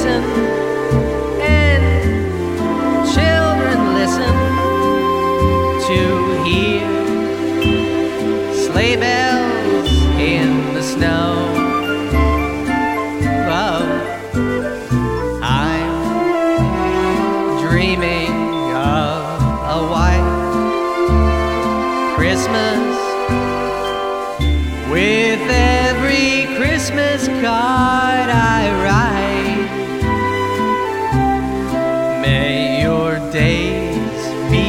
listen, and children listen to hear sleigh bells in the snow. Oh, I'm dreaming of a white Christmas with every Christmas card I write. May your days be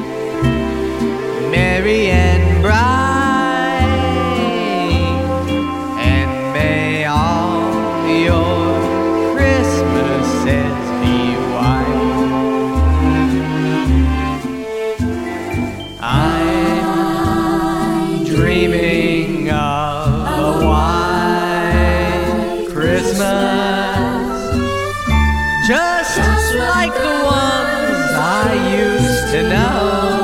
merry and bright, and may all your Christmases be white. I'm dreaming of a white Christmas, just like the ones I used to know.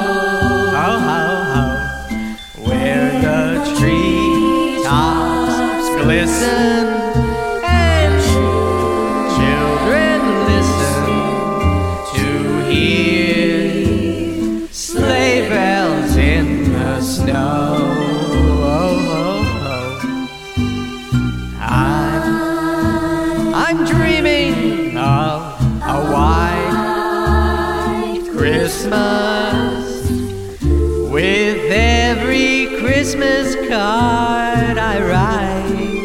Where the treetops glisten and children listen to hear sleigh bells in the snow. I'm dreaming of a white Christmas with every Christmas card I write.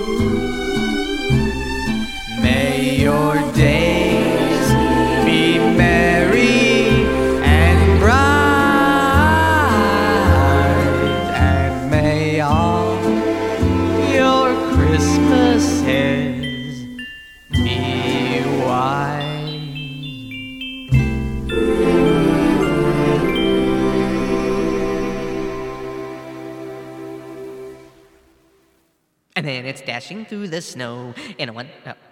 May your days be merry and bright, and may all your Christmases be white. And then it's dashing through the snow in a one.